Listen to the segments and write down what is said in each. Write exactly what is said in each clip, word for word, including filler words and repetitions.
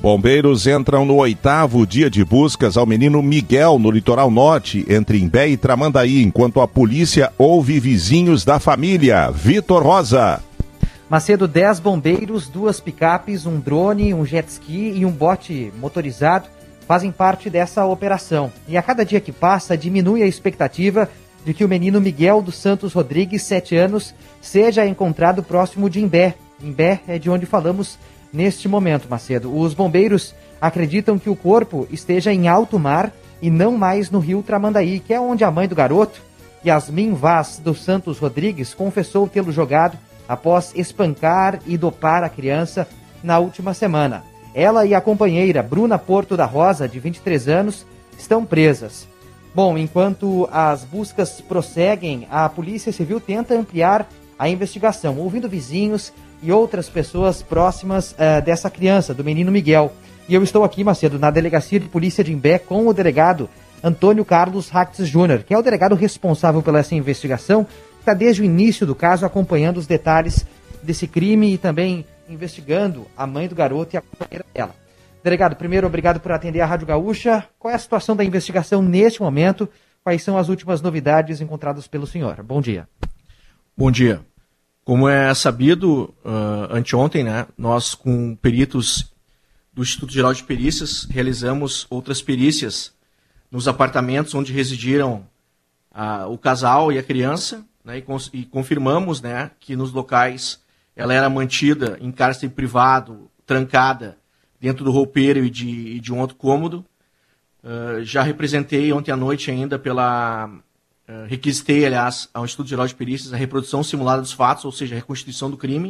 Bombeiros entram no oitavo dia de buscas ao menino Miguel, no litoral norte, entre Imbé e Tramandaí, enquanto a polícia ouve vizinhos da família. Vitor Rosa. Macedo, dez bombeiros, duas picapes, um drone, um jet ski e um bote motorizado fazem parte dessa operação. E a cada dia que passa, diminui a expectativa de que o menino Miguel dos Santos Rodrigues, sete anos, seja encontrado próximo de Imbé. Imbé é de onde falamos neste momento, Macedo. Os bombeiros acreditam que o corpo esteja em alto mar e não mais no rio Tramandaí, que é onde a mãe do garoto, Yasmin Vaz dos Santos Rodrigues, confessou tê-lo jogado após espancar e dopar a criança na última semana. Ela e a companheira Bruna Porto da Rosa, de vinte e três anos, estão presas. Bom, enquanto as buscas prosseguem, a Polícia Civil tenta ampliar a investigação, ouvindo vizinhos e outras pessoas próximas uh, dessa criança, do menino Miguel. E eu estou aqui, Macedo, na Delegacia de Polícia de Imbé com o delegado Antônio Carlos Rax Júnior, que é o delegado responsável pela essa investigação, que está desde o início do caso acompanhando os detalhes desse crime e também investigando a mãe do garoto e a companheira dela. Delegado, primeiro, obrigado por atender a Rádio Gaúcha. Qual é a situação da investigação neste momento? Quais são as últimas novidades encontradas pelo senhor? Bom dia. Bom dia. Como é sabido, uh, anteontem, né, nós com peritos do Instituto Geral de Perícias realizamos outras perícias nos apartamentos onde residiram uh, o casal e a criança, né, e, cons- e confirmamos, né, que nos locais ela era mantida em cárcere privado, trancada, dentro do roupeiro e de, e de um outro cômodo. Uh, já representei ontem à noite ainda pela... Uh, requisitei, aliás, ao Instituto Geral de Perícias a reprodução simulada dos fatos, ou seja, a reconstituição do crime.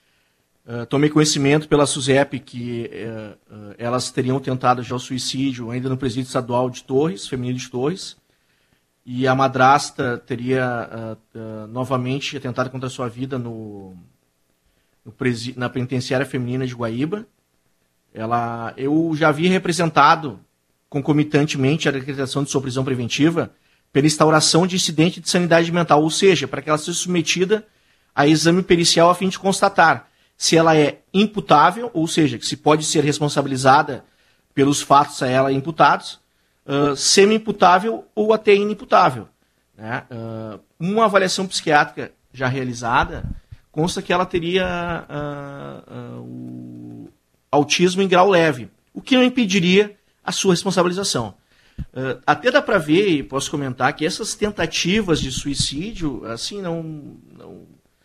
Uh, tomei conhecimento pela SUSEP que uh, uh, elas teriam tentado já o suicídio ainda no presídio estadual de Torres, feminino de Torres, e a madrasta teria uh, uh, novamente tentado contra a sua vida no, no presi- na penitenciária feminina de Guaíba. Ela, eu já havia representado concomitantemente a decretação de sua prisão preventiva pela instauração de incidente de sanidade mental, ou seja, para que ela seja submetida a exame pericial a fim de constatar se ela é imputável, ou seja, que se pode ser responsabilizada pelos fatos a ela imputados, uh, semi-imputável ou até inimputável. Né? Uh, uma avaliação psiquiátrica já realizada consta que ela teria uh, uh, o autismo em grau leve, o que não impediria a sua responsabilização. Uh, até dá para ver, e posso comentar, que essas tentativas de suicídio, assim, não... não,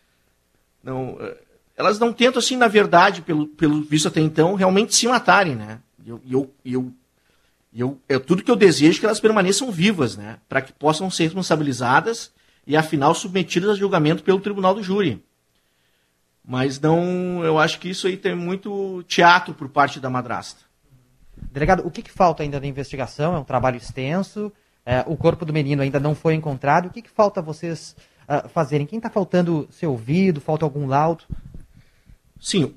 não uh, elas não tentam, assim, na verdade, pelo, pelo visto até então, realmente se matarem, né? E eu, eu, eu, eu, é tudo que eu desejo que elas permaneçam vivas, né? Para que possam ser responsabilizadas e, afinal, submetidas a julgamento pelo tribunal do júri. Mas não... Eu acho que isso aí tem muito teatro por parte da madrasta. Delegado, o que, que falta ainda na investigação? É um trabalho extenso, é, o corpo do menino ainda não foi encontrado. O que, que falta vocês uh, fazerem? Quem está faltando ser ouvido? Falta algum laudo? Sim,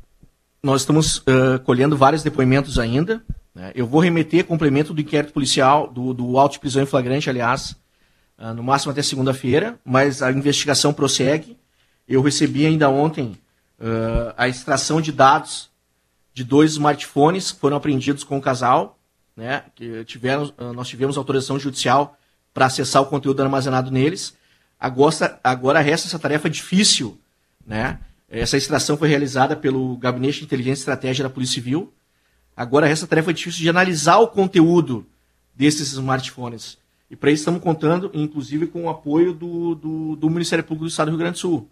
nós estamos uh, colhendo vários depoimentos ainda. Né? Eu vou remeter complemento do inquérito policial, do, do auto de prisão em flagrante, aliás, uh, no máximo até segunda-feira, mas a investigação prossegue. Eu recebi ainda ontem uh, a extração de dados de dois smartphones que foram apreendidos com o casal, né, que tiveram, nós tivemos autorização judicial para acessar o conteúdo armazenado neles. Agora, agora resta essa tarefa difícil, né? Essa extração foi realizada pelo Gabinete de Inteligência e Estratégia da Polícia Civil. Agora resta a tarefa difícil de analisar o conteúdo desses smartphones. E para isso estamos contando, inclusive, com o apoio do, do, do Ministério Público do Estado do Rio Grande do Sul.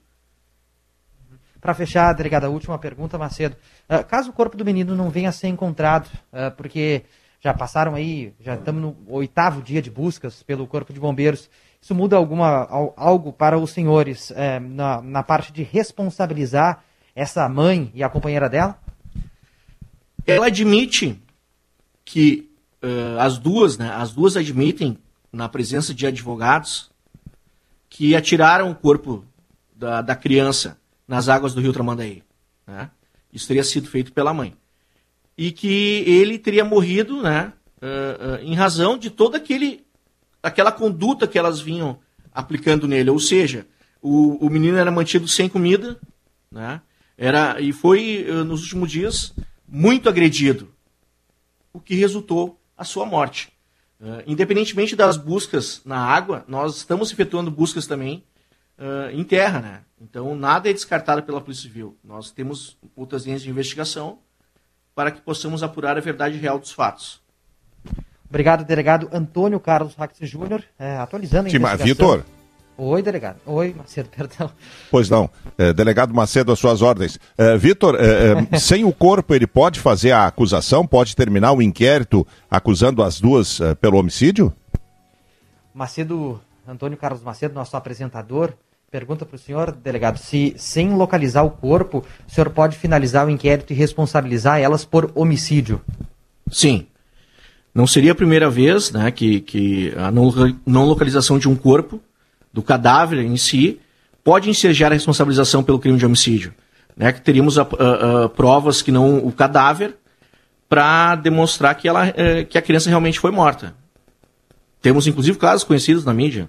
Para fechar, delegada, a última pergunta, Macedo. Uh, caso o corpo do menino não venha a ser encontrado, uh, porque já passaram aí, já estamos no oitavo dia de buscas pelo Corpo de Bombeiros, isso muda alguma, algo para os senhores uh, na, na parte de responsabilizar essa mãe e a companheira dela? Ela admite que uh, as duas, né, as duas admitem, na presença de advogados, que atiraram o corpo da, da criança nas águas do rio Tramandaí. Né? Isso teria sido feito pela mãe. E que ele teria morrido, né, uh, uh, em razão de toda aquele, aquela conduta que elas vinham aplicando nele. Ou seja, o, o menino era mantido sem comida, né, era, e foi, uh, nos últimos dias, muito agredido, o que resultou a sua morte. Uh, independentemente das buscas na água, nós estamos efetuando buscas também uh, em terra, né? Então, nada é descartado pela Polícia Civil. Nós temos outras linhas de investigação para que possamos apurar a verdade real dos fatos. Obrigado, delegado Antônio Carlos Rax Júnior, é, atualizando a Sim, investigação. Vitor. Oi, delegado. Oi, Macedo, perdão. Pois não. É, delegado Macedo, às suas ordens. É, Vitor, é, é, sem o corpo ele pode fazer a acusação? Pode terminar o inquérito acusando as duas é, pelo homicídio? Macedo, Antônio Carlos Macedo, nosso apresentador, pergunta para o senhor, delegado, se sem localizar o corpo, o senhor pode finalizar o inquérito e responsabilizar elas por homicídio? Sim. Não seria a primeira vez, né, que, que a não, não localização de um corpo, do cadáver em si, pode ensejar a responsabilização pelo crime de homicídio. Né, que teríamos a, a, a, provas que não o cadáver para demonstrar que, ela, a, que a criança realmente foi morta. Temos, inclusive, casos conhecidos na mídia.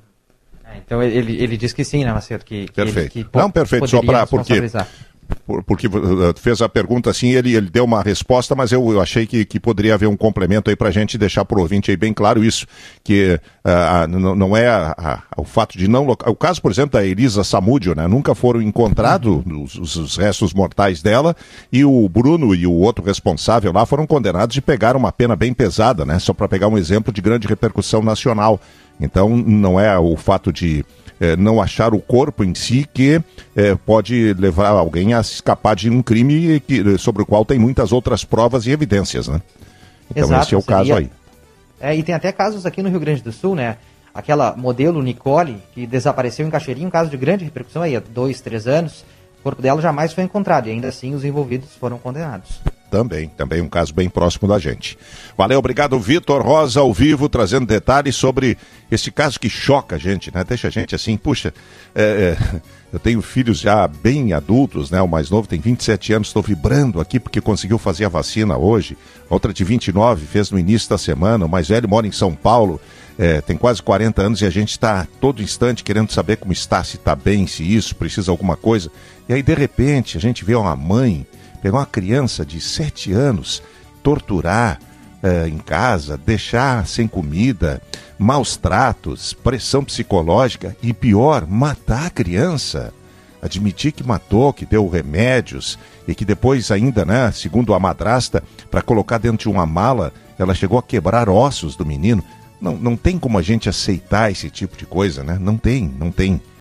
É, então ele, ele diz que sim, né, Macedo? Que, que perfeito. Ele, que não, perfeito, só para... Porque... Por, porque fez a pergunta assim, ele, ele deu uma resposta, mas eu, eu achei que, que poderia haver um complemento aí para a gente deixar para o ouvinte aí bem claro isso, que uh, não, não é a, a, o fato de não... O caso, por exemplo, da Elisa Samúdio, né? Nunca foram encontrados os, os restos mortais dela, e o Bruno e o outro responsável lá foram condenados e pegaram uma pena bem pesada, né? Só para pegar um exemplo de grande repercussão nacional. Então, não é o fato de é, não achar o corpo em si que é, pode levar alguém a escapar de um crime que, sobre o qual tem muitas outras provas e evidências, né? Então, exato, esse é o caso seria... aí. É, e tem até casos aqui no Rio Grande do Sul, né? Aquela modelo Nicole, que desapareceu em Cachoeirinha, um caso de grande repercussão aí há dois, três anos. O corpo dela jamais foi encontrado e ainda assim os envolvidos foram condenados. Também, também um caso bem próximo da gente. Valeu, obrigado, Vitor Rosa, ao vivo, trazendo detalhes sobre esse caso que choca a gente, né? Deixa a gente assim, puxa, é, é, eu tenho filhos já bem adultos, né? O mais novo tem vinte e sete anos, estou vibrando aqui porque conseguiu fazer a vacina hoje. A outra de vinte e nove fez no início da semana, o mais velho mora em São Paulo, é, tem quase quarenta anos e a gente está todo instante querendo saber como está, se está bem, se isso, precisa de alguma coisa. E aí, de repente, a gente vê uma mãe pegar uma criança de sete anos, torturar eh, em casa, deixar sem comida, maus tratos, pressão psicológica e, pior, matar a criança. Admitir que matou, que deu remédios e que depois ainda, né, segundo a madrasta, para colocar dentro de uma mala, ela chegou a quebrar ossos do menino. Não, não tem como a gente aceitar esse tipo de coisa, né? Não tem, não tem.